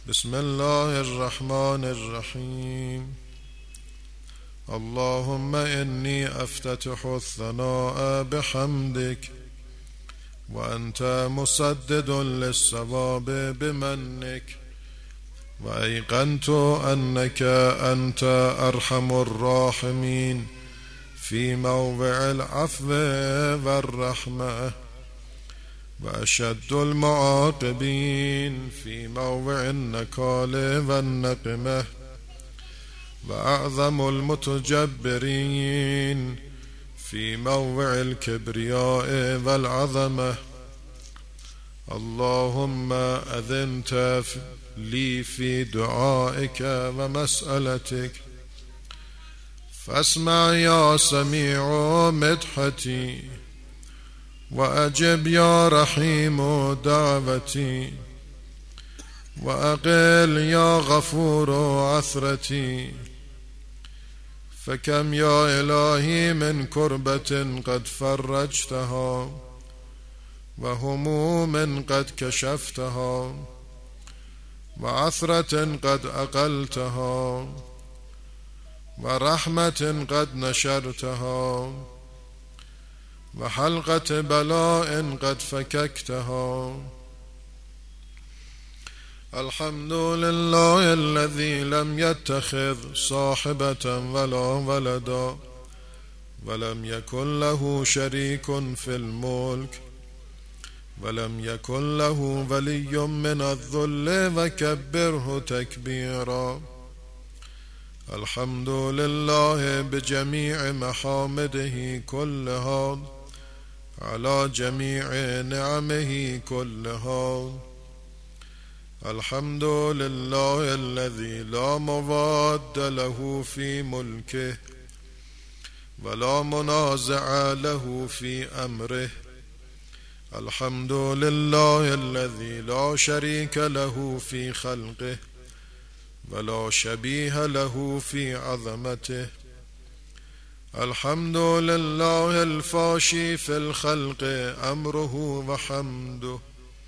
بسم الله الرحمن الرحيم. اللهم إني أفتتح الثناء بحمدك وأنت مسدد للصواب بمنك، وأيقنت أنك أنت أرحم الراحمين في موضع العفو والرحمة، وأشد المعاقبين في موضع النكال والنقمة، وأعظم المتجبرين في موضع الكبرياء والعظمة. اللهم أذنت لي في دعائك ومسألتك، فاسمع يا سميع مدحتي، وأجب يا رحيم دعوتي، وأقل يا غفور عثرتي. فكم يا إلهي من كربة قد فرجتها، وهموم قد كشفتها، وعثرة قد أقلتها، ورحمة قد نشرتها، وحلقة بلاء قد فككتها. الحمد لله الذي لم يتخذ صاحبة ولا ولدا، ولم يكن له شريك في الملك، ولم يكن له ولي من الذل، وكبره تكبيرا. الحمد لله بجميع محامده كلها، على جميع نعمه كلها. الحمد لله الذي لا مواد له في ملكه، ولا منازع له في أمره. الحمد لله الذي لا شريك له في خلقه، ولا شبيه له في عظمته. الحمد لله الفاشي في الخلق أمره وحمده،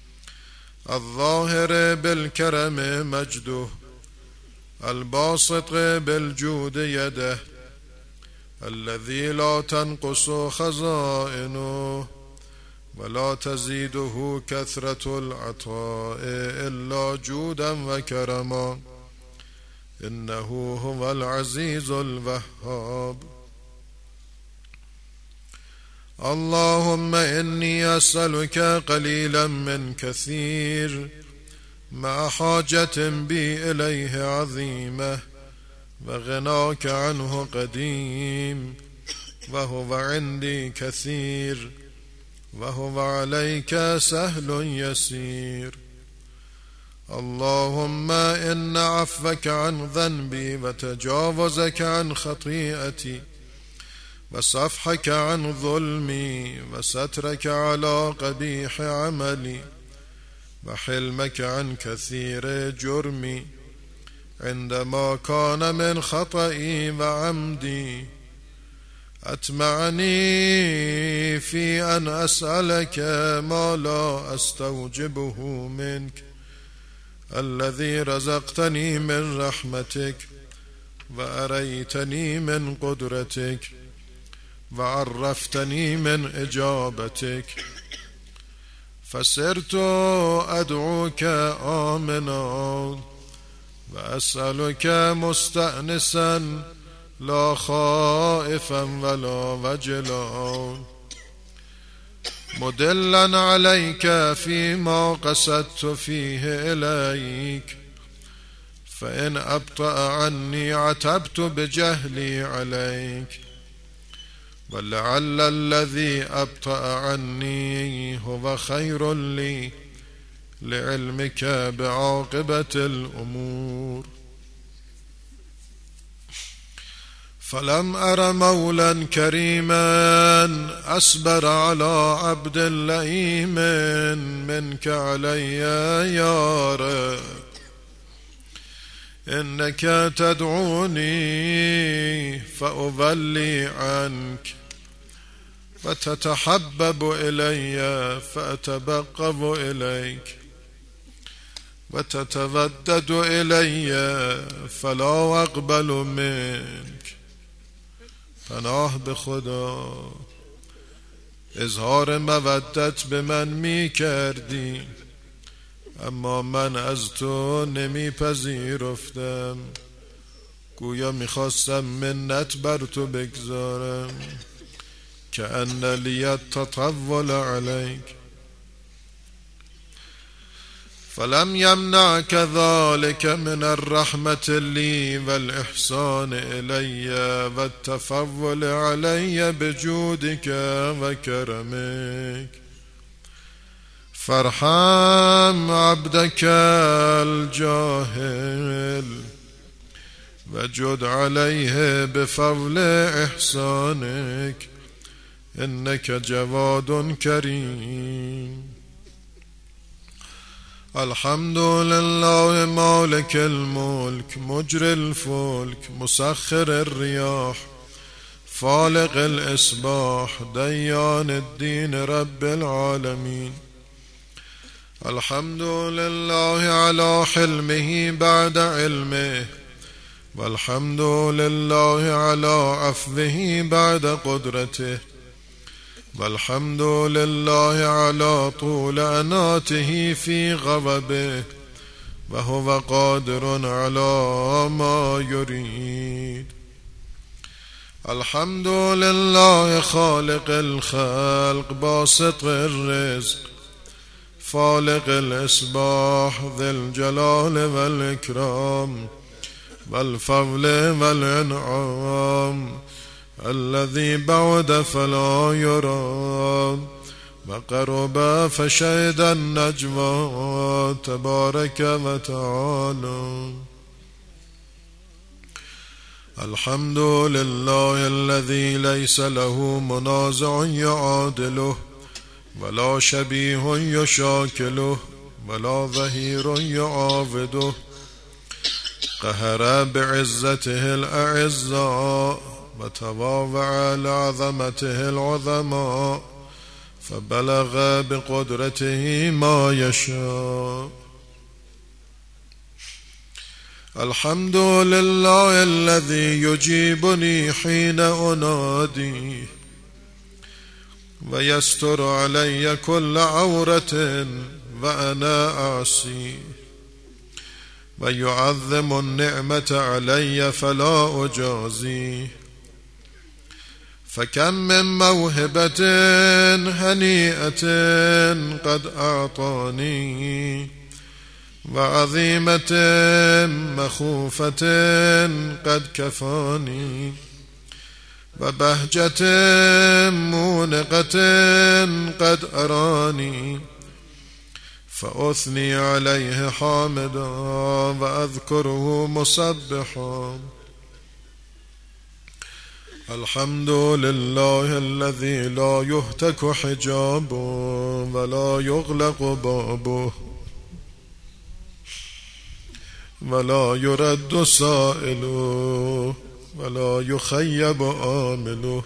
الظاهر بالكرم مجده، الباسط بالجود يده، الذي لا تنقص خزائنه، ولا تزيده كثرة العطاء إلا جودا وكرما. إنه هو العزيز الوهاب. اللهم إني أسألك قليلا من كثير، مع حاجة بي إليه عظيمة، وغناك عنه قديم، وهو عندي كثير، وهو عليك سهل يسير. اللهم إن عفوك عن ذنبي، وتجاوزك عن خطيئتي، وصفحك عن ظلمي، وسترك على قبيح عملي، وحلمك عن كثير جرمي، عندما كان من خطئي وعمدي، أتمعني في أن أسألك ما لا أستوجبه منك، الذي رزقتني من رحمتك، وأريتني من قدرتك، وعرفتني من إجابتك. فسرت أدعوك آمنا، وأسألك مستأنسا، لا خائفا ولا وجلا، مدلا عليك فيما قصدت فيه إليك. فإن أبطأ عني عتبت بجهلي عليك، ولعل الذي أبطأ عني هو خير لي، لعلمك بعاقبة الأمور. فلم أر مولا كريما أصبر على عبد لئيم منك علي يا رب. إنك تدعوني فأولي عنك، فتتحبب إلي فأتبقب إليك، وتتودد إلي فلا أقبل منك. پناه به خدا، اظهار مودت به من می کردی اما من از تو نمی پذیرفتم. گویا میخواستم منت بر تو بگذارم. که ان لی التطول علیک فلم یمنعک ذلك من الرحمة لی والإحسان الی والتفضل علی بجودک و کرمک. فارحم عبدك الجاهل وجد عليه بفضل إحسانك إنك جواد كريم. الحمد لله مالك الملك مجري الفلك مسخر الرياح فالق الإصباح ديان الدين رب العالمين. الحمد لله على حلمه بعد علمه والحمد لله على عفوه بعد قدرته والحمد لله على طول أناته في غضبه وهو قادر على ما يريد. الحمد لله خالق الخلق باسط الرزق فالق الإصباح ذي الجلال والإكرام والفضل والإنعام الذي بعد فلا يرى وقرب فشهد النجوى تبارك وتعالى. الحمد لله الذي ليس له منازع يعادله ولا شبيه يشاكله ولا ظهير يعاوده. قهر بعزته الأعزاء وتواضع لعظمته العظماء فبلغ بقدرته ما يشاء. الحمد لله الذي يجيبني حين أنادي ويستر علي كل عورة وأنا أعصي ويعظم النعمة علي فلا أجازي. فكم من موهبة هنيئة قد أعطاني وعظيمة مخوفة قد كفاني وبهجة مونقة قد أراني فأثني عليه حامدا وأذكره مسبحا. الحمد لله الذي لا يهتك حجابه ولا يغلق بابه ولا يرد سائله ولا يخيب آمله.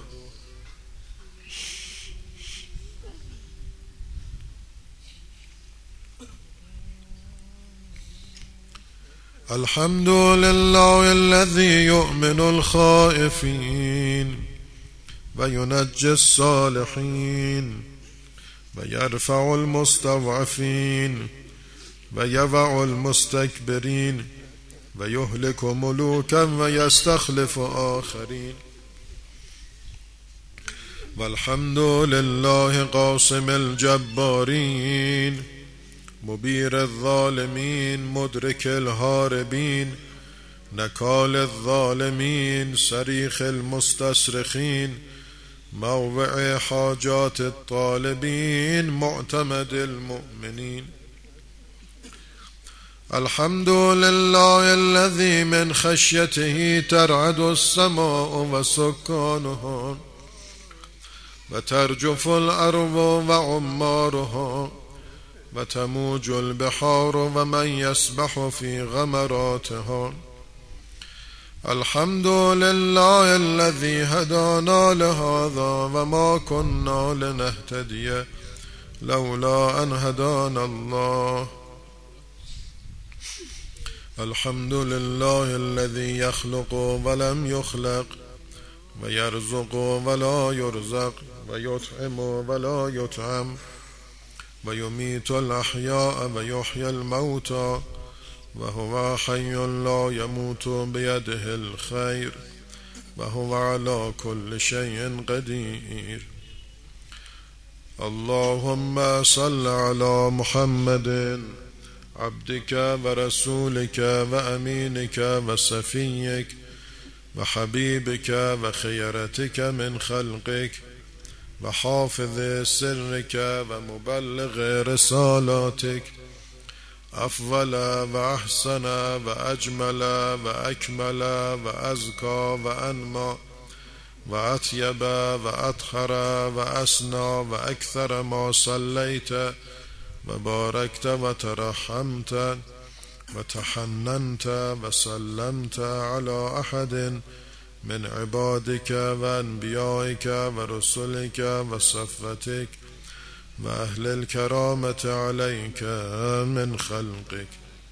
الحمد لله الذي يؤمن الخائفين وينجي الصالحين ويرفع المستضعفين ويضع المستكبرين ويهلك ملوكا ويستخلف آخرين. والحمد لله قاسم الجبارين مبير الظالمين مدرك الهاربين نكال الظالمين صريخ المستصرخين موضع حاجات الطالبين معتمد المؤمنين. الحمد لله الذي من خشيته ترعد السماء وسكانها وترجف الأرض وعمارها وتموج البحار ومن يسبح في غمراتها. الحمد لله الذي هدانا لهذا وما كنا لنهتدي لولا أن هدانا الله. الحمد لله الذي يخلق ولم يخلق ويرزق ولا يرزق ويطعم ولا يطعم ويميت الأحياء ويحيي الموتى وهو حي لا يموت بيده الخير وهو على كل شيء قدير. اللهم صل على محمد عبدك ورسولك وأمينك وصفيك وحبيبك وخيرتك من خلقك وحافظ سرك ومبلغ رسالاتك، أفضل وأحسن وأجمل وأكمل وأزكى وأنمى وأطيب وأطهر وأسنى وأكثر ما صليت وباركت وترحمت وتحننت وسلمت على أحد من عبادك وأنبيائك ورسلك وصفتك وأهل الكرامة عليك من خلقك.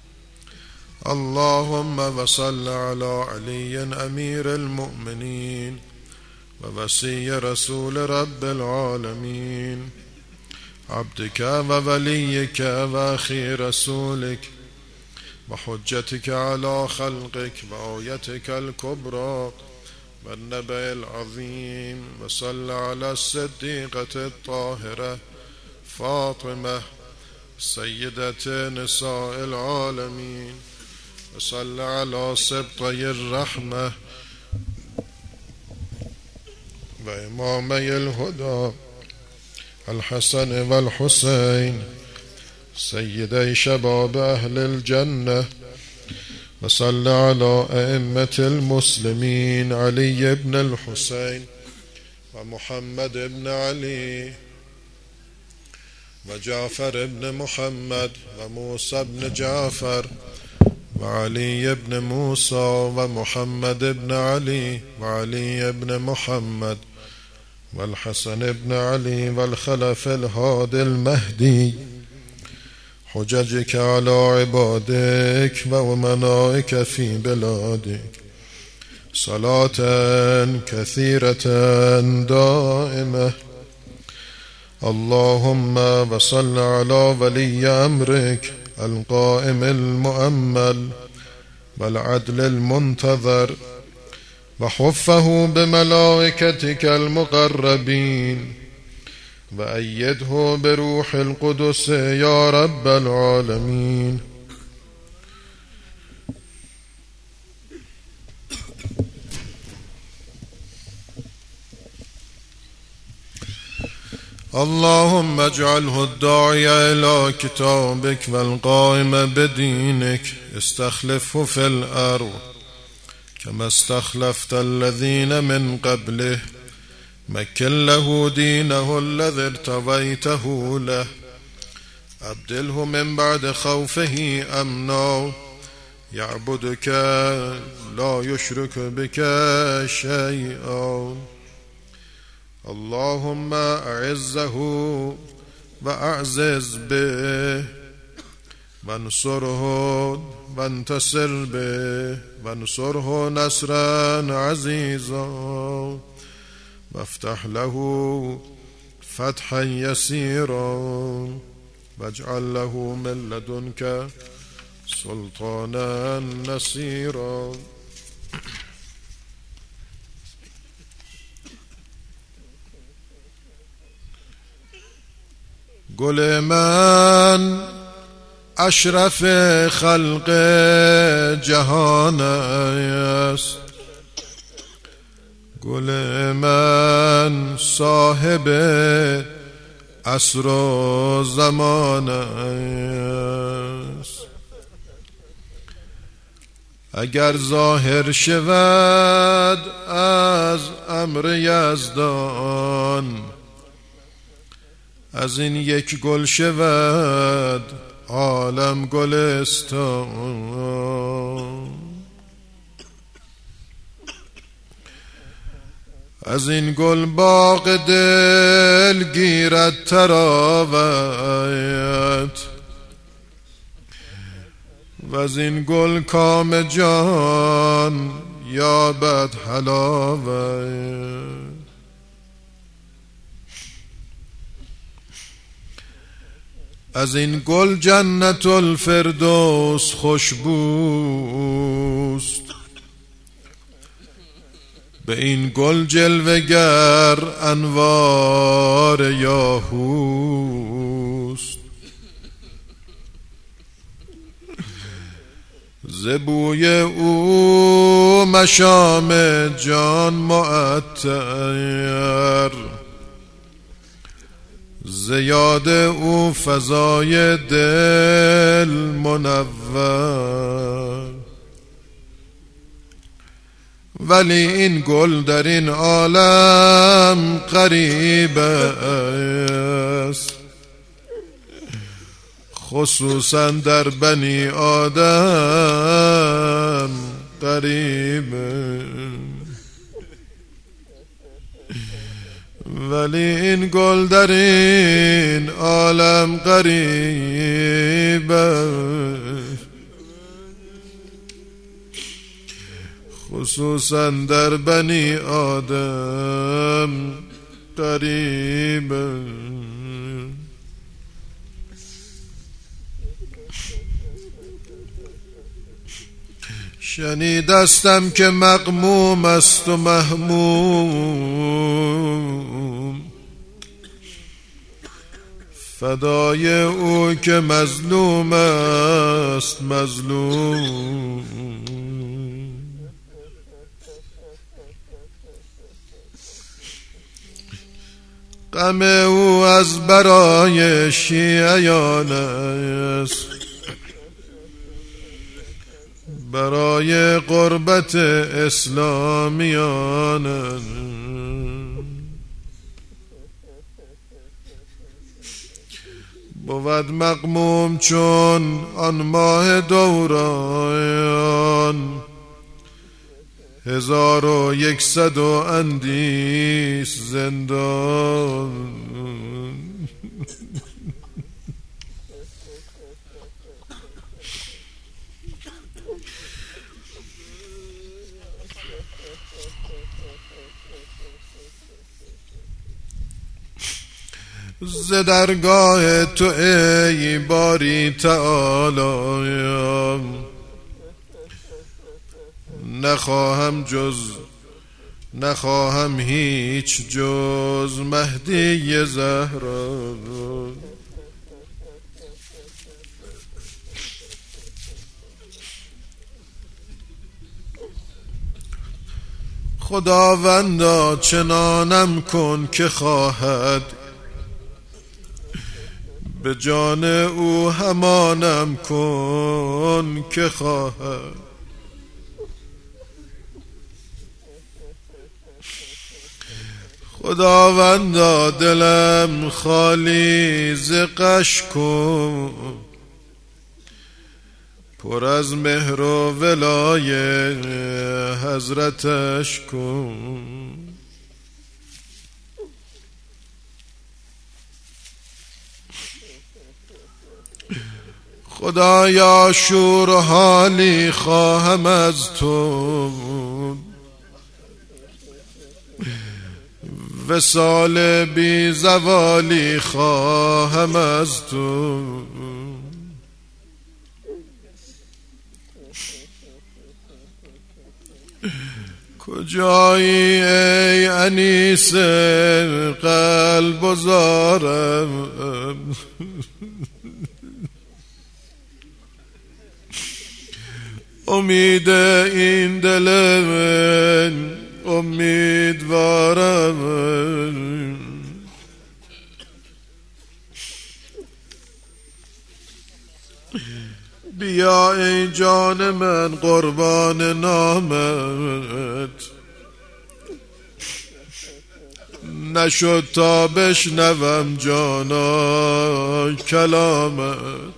اللهم وصل على علي أمير المؤمنين ووصي رسول رب العالمين، عبدك ووليك وأخي رسولك وحجتك على خلقك وآيتك الكبرى والنبأ العظيم. وصل على الصديقة الطاهرة فاطمة سيدة نساء العالمين، وصل على سبطي الرحمة وإمامي الهدى الحسن والحسين سيدي شباب أهل الجنة، وصل على أئمة المسلمين علي بن الحسين ومحمد بن علي وجعفر بن محمد وموسى بن جعفر وعلي بن موسى ومحمد بن علي وعلي بن محمد والحسن بن علي والخلف الهادي المهدي، حججك على عبادك وأمنائك في بلادك، صلاة كثيرة دائمة. اللهم وصل على ولي أمرك القائم المؤمل والعدل المنتظر، وحفه بملائكتك المقربين، وأيده بروح القدس يا رب العالمين. اللهم اجعله الداعي إلى كتابك والقائم بدينك، استخلفه في الأرض كما استخلفت الذين من قبله، مكن له دينه الذي ارتضيته له، أبدله من بعد خوفه أمنا، يعبدك لا يشرك بك شيئا. اللهم أعزه وأعزز به، وانصره وانتصر به، وانصره نصرا عزيزا، وافتح له فتحا يسيرا، واجعل له من لدنك سلطانا نصيرا. گل من اشرف خلق جهان است، گل من صاحب عصر و زمان است. اگر ظاهر شود از امر یزدان، از این یک گل شود عالم گلستان. از این گل باغ دل گیرد تراوت، و از این گل کام جان یابد حلاوت. از این گل جنت الفردوس خوشبوست، به این گل جلوگر انوار یاهوست. ز بوی او مشام جان معطر، ز یاد او فضای دل منور. ولی این گل در این عالم غریب است، خصوصا در بنی آدم غریب. ولی این گل در این عالم غریب است، خصوصا در بنی آدم غریب. شنیدستم که مغموم است و مهموم، فدای او که مظلوم است مظلوم. غم او از برای شیعیان است، برای قربت اسلامیان. بود مغموم چون آن ماه دوران، 1100 و اندیس زندان. ز درگاه تو ای باری تعالی، نخواهم هیچ جز مهدی زهرا. خداوندا چنانم کن که خواهد، به جان او همانم کن که خواهد. خداوندا دلم خالی ز غش کن، پر از مهر و ولای حضرتش کن. خدایا شور و حالی خواهم از تو، وصال بی زوالی خواهم از تو. کجایی ای انیس قلب و زارم، امید این دل من امیدوارم. بیا ای جان من قربان نامت، نشد تا بشنوم جانا کلامت.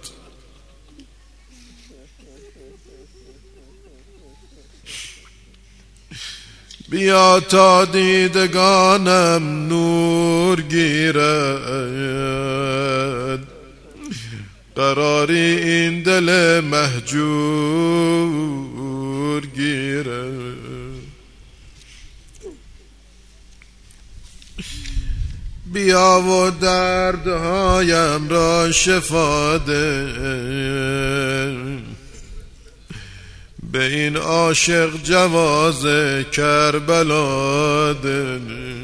بیا تا دیدگانم نور گیرد، قراری این دل مهجور گیره. بیا و دردهایم را شفا ده، به این عاشق جواز کربلا ده.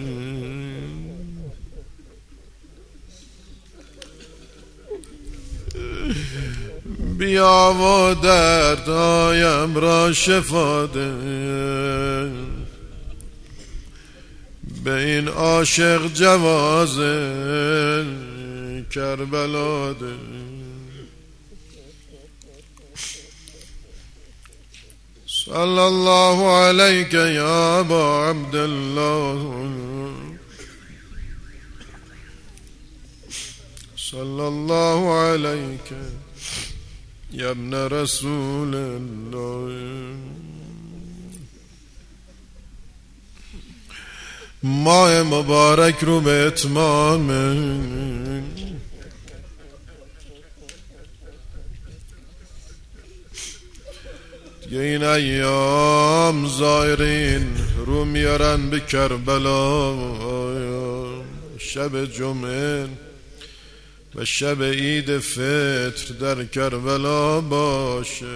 بیا و دردهایم را شفا ده، به این عاشق جواز کربلا ده. صلی الله علیک یا ابا عبدالله، صلی الله علیک یا ابن رسول الله. ماه مبارک رو به اتمام، دیگه این ایام زائرین رو میارن به کربلا. شب جمعه و شب عید فطر در کربلا باشه.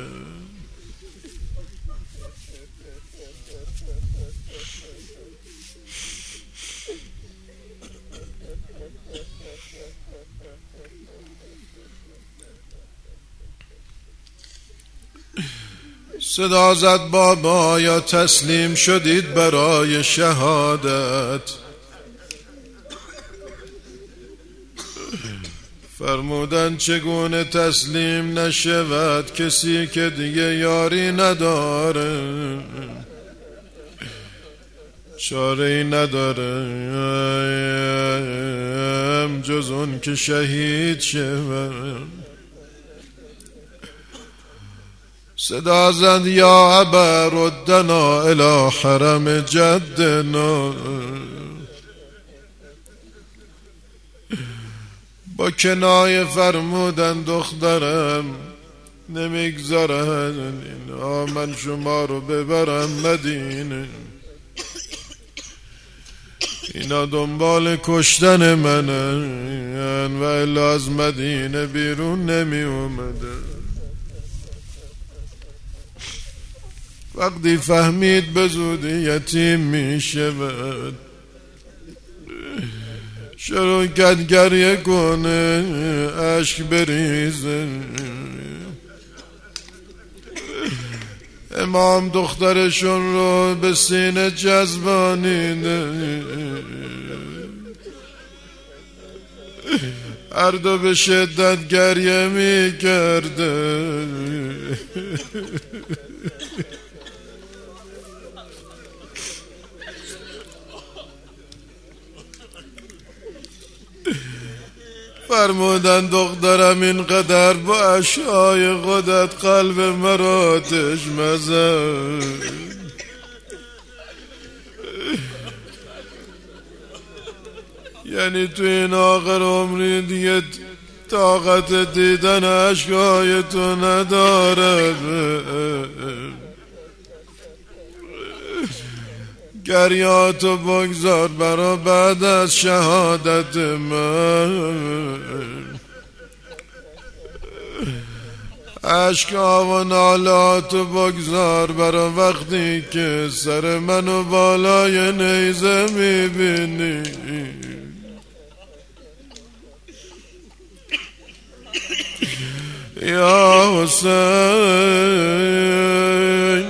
صدا زد بابا یا تسلیم شدید برای شهادت. فرمودن چگونه تسلیم نشود کسی که دیگه یاری نداره، چاره‌ای نداره جز اون که شهید شود. صدا زد یا ابا ردنا الی حرم جدنا، با کنایه فرمودن دخترم نمیگذارن اینا من شما رو ببرم مدینه، اینا دنبال کشتن منن و الا از مدینه بیرون نمی اومدن. وقتی فهمید به زودی یتیم می شود، شروع کرد گریه کنه اشک بریزه. امام دخترشون رو به سینه جذبانیده، هر دو به شدت گریه می کرده. فرمودن دخترم اینقدر با اشک‌های خودت قلب مرا آتش مزن، یعنی تو این آخر عمری دیگه طاقت دیدن اشک‌های تو ندارد. گریاتو بگذار برا بعد از شهادت من، اشکا و نالاتو بگذار برا وقتی که سر منو بالای نیزه میبینی. یا حسین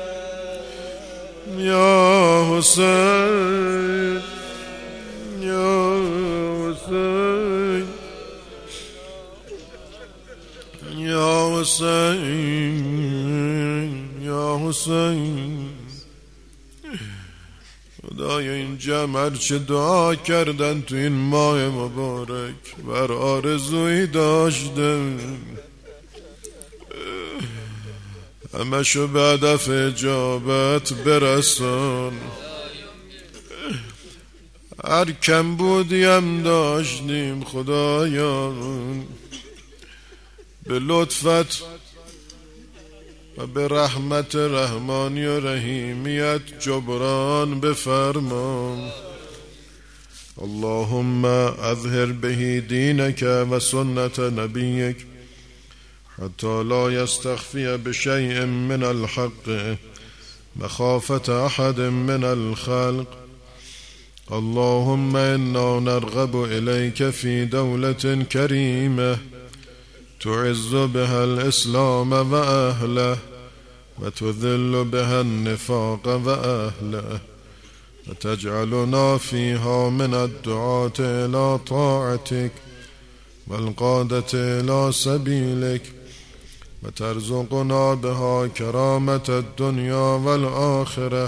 یا حسین یا حسین یا حسین یا حسین. خدای این جمع هرچه دعا کردن تو این ماه مبارک بر آرزویی داشتن، همشو به هدف اجابت برسان. هر کم بودیم داشتیم خدایا به لطفت و به رحمت رحمانی و رحیمیت جبران بفرما. اللهم اظهر به دینك و سنت نبیك حتى لا يستخفي بشيء من الحق مخافة أحد من الخلق. اللهم إنا نرغب إليك في دولة كريمة تعز بها الإسلام وأهله وتذل بها النفاق وأهله وتجعلنا فيها من الدعاة إلى طاعتك والقادة إلى سبيلك وترزقنا بها كرامة الدنيا والآخرة.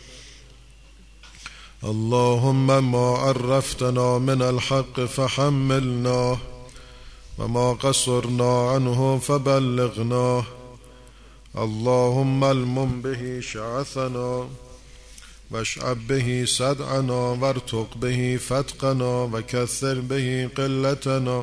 اللهم ما عرفتنا من الحق فحملناه وما قصرنا عنه فبلغناه. اللهم المم به شعثنا واشعب به صدعنا وارتق به فتقنا وكثر به قلتنا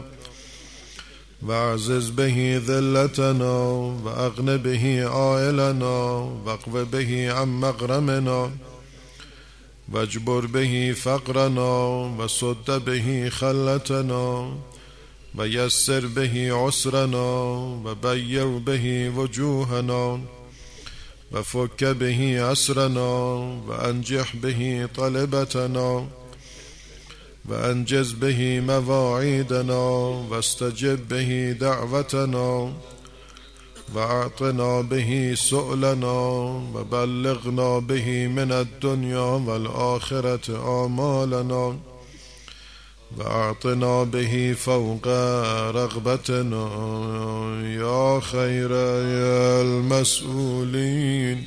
واعزز به ذلتنا واغن به عائلنا واقو به عن مغرمنا واجبر به فقرنا وسد به خلتنا ويسر به عسرنا وبير به وجوهنا وفك به أسرنا وأنجح به طلبتنا وأنجز به مواعيدنا واستجب به دعوتنا وأعطنا به سؤلنا وبلغنا به من الدنيا والآخرة آمالنا وأعطنا به فوق رغبتنا يا خير يا المسئولين.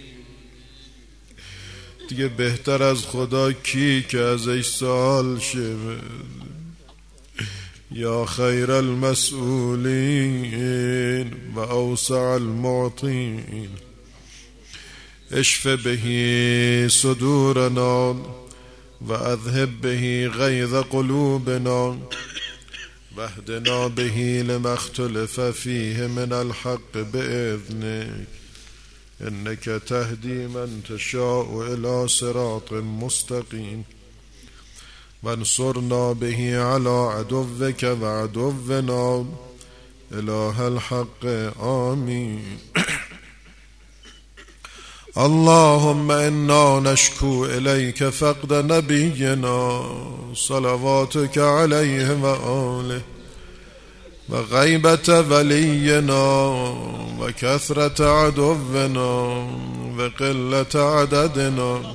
دیگه بهتر از خدا کی که ازش سوال شه؟ یا خیر المسئولین و اوسع المعطین اشف به صدورنا و اذهب به غیظ قلوبنا واهدنا به لما اختلف فيه من الحق بإذنك إنك تهدي من تشاء إلى صراط مستقيم وانصرنا به على عدوك وعدونا إله الحق آمين. اللهم إنا نشكو إليك فقد نبينا صلواتك عليه وآله وغيبة ولينا وكثرة عدونا وقلة عددنا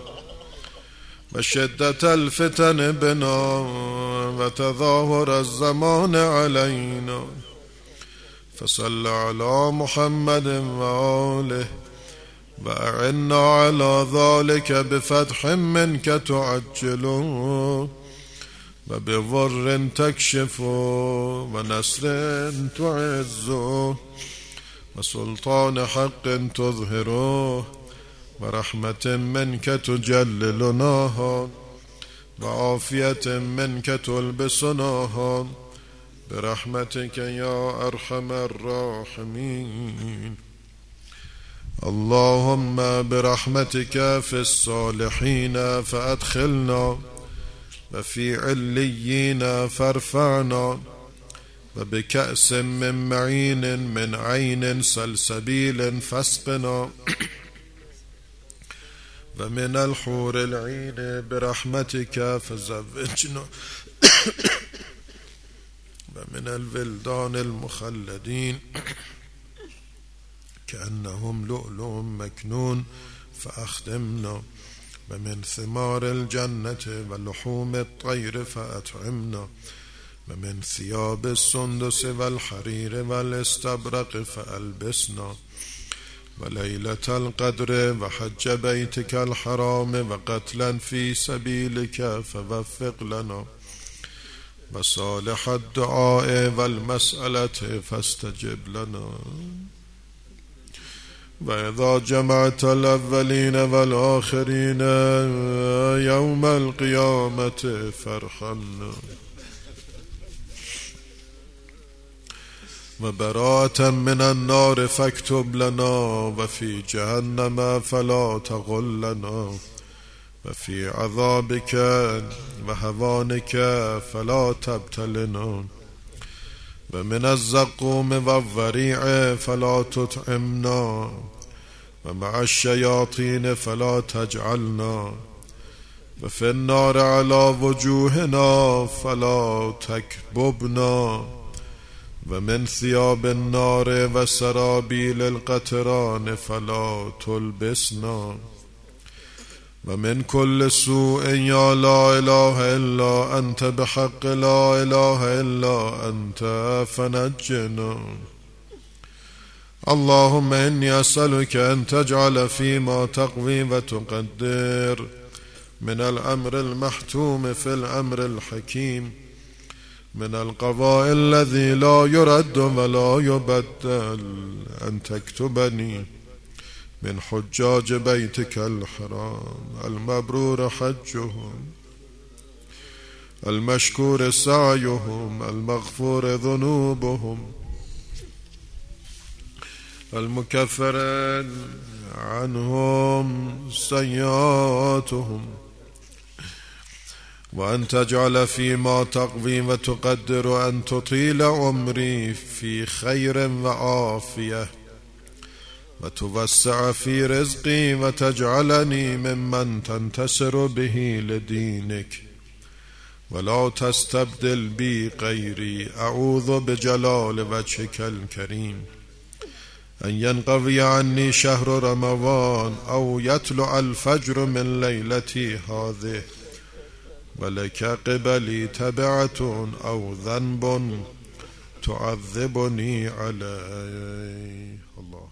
وشدة الفتن بنا وتظاهر الزمان علينا. فصل على محمد وآله وأعنا على ذلك بفتح منك تعجله وبضر تكشفه ونصر تعزه وسلطان حق تظهره ورحمة منك تجللناها وعافية منك تلبسناها برحمتك يا أرحم الراحمين. اللهم برحمتك في الصالحين فأدخلنا وفي عليين فارفعنا وبكأس من معين من عين سلسبيل فاسقنا ومن الحور العين برحمتك فزوجنا ومن الولدان المخلدين كأنهم لؤلؤ مكنون فأخدمنا ومن ثمار الجنة ولحوم الطير فأطعمنا ومن ثياب السندس والحرير والاستبرق فألبسنا وليلة القدر وحج بيتك الحرام وقتلا في سبيلك فوفق لنا وصالح الدعاء والمسألة فاستجب لنا. وإذا جمعت الأولين والآخرين يوم القيامة فارحمنا وبراءة من النار فاكتب لنا، وفي جهنم فلا تغلنا، وفي عذابك وهوانك فلا تبتلنا، ومن الزقوم والضريع فلا تطعمنا، ومع الشياطين فلا تجعلنا، وفي النار على وجوهنا فلا تكببنا، ومن ثياب النار وسرابيل القطران فلا تلبسنا، ومن كل سوء يا لا إله إلا أنت بحق لا إله إلا أنت فنجنا. اللهم إني أسألك أن تجعل فيما تقوي وتقدر من الأمر المحتوم في الأمر الحكيم، من القضاء الذي لا يرد ولا يبدل، أن تكتبني من حجاج بيتك الحرام المبرور حجهم، المشكور سعيهم، المغفور ذنوبهم، المكفر عنهم سيئاتهم، وأن تجعل فيما تقوي وتقدر أن تطيل عمري في خير وعافية، وتوسع في رزقي، وتجعلني ممن تنتصر به لدينك، ولا تستبدل بي غيري. أعوذ بجلال وجهك الكريم أن ينقضي عني شهر رمضان أو يطلع الفجر من ليلتي هذه ولك قبلي تبعة أو ذنب تعذبني عليه. الله